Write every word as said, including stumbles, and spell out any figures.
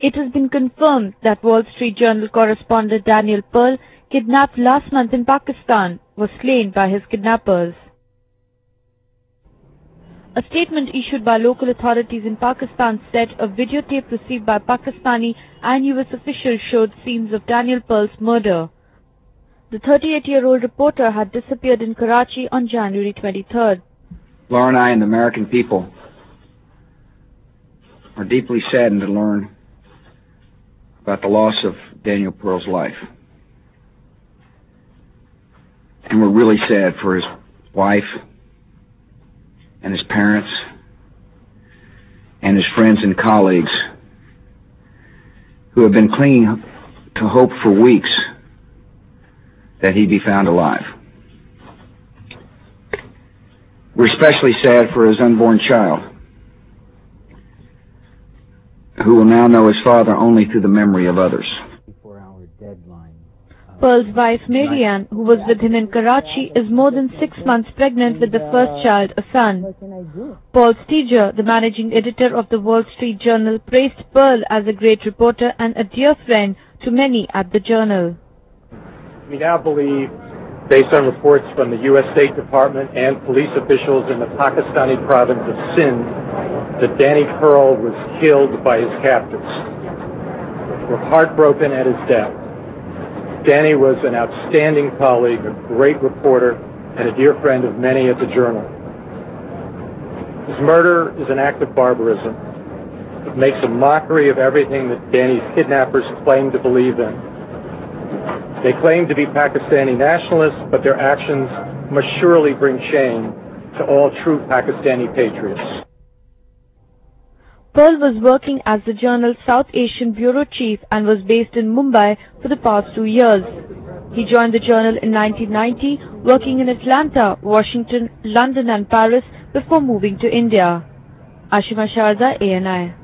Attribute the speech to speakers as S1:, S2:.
S1: It has been confirmed that Wall Street Journal correspondent Daniel Pearl, kidnapped last month in Pakistan, was slain by his kidnappers. A statement issued by local authorities in Pakistan said a videotape received by Pakistani and U S officials showed scenes of Daniel Pearl's murder. The thirty-eight-year-old reporter had disappeared in Karachi on January twenty-third.
S2: Laura and I and the American people are deeply saddened to learn about the loss of Daniel Pearl's life. And we're really sad for his wife and his parents and his friends and colleagues who have been clinging to hope for weeks that he be found alive. We're especially sad for his unborn child, who will now know his father only through the memory of others.
S1: Pearl's wife, Marianne, who was with him in Karachi, is more than six months pregnant with the first child, a son. Paul Steger, the managing editor of the Wall Street Journal, praised Pearl as a great reporter and a dear friend to many at the Journal.
S3: We now believe, based on reports from the U S State Department and police officials in the Pakistani province of Sindh, that Danny Pearl was killed by his captors. We're heartbroken at his death. Danny was an outstanding colleague, a great reporter, and a dear friend of many at the Journal. His murder is an act of barbarism. It makes a mockery of everything that Danny's kidnappers claim to believe in. They claim to be Pakistani nationalists, but their actions must surely bring shame to all true Pakistani patriots.
S1: Pearl was working as the Journal's South Asian bureau chief and was based in Mumbai for the past two years. He joined the Journal in nineteen ninety, working in Atlanta, Washington, London and Paris before moving to India. Ashima Sharda, A N I.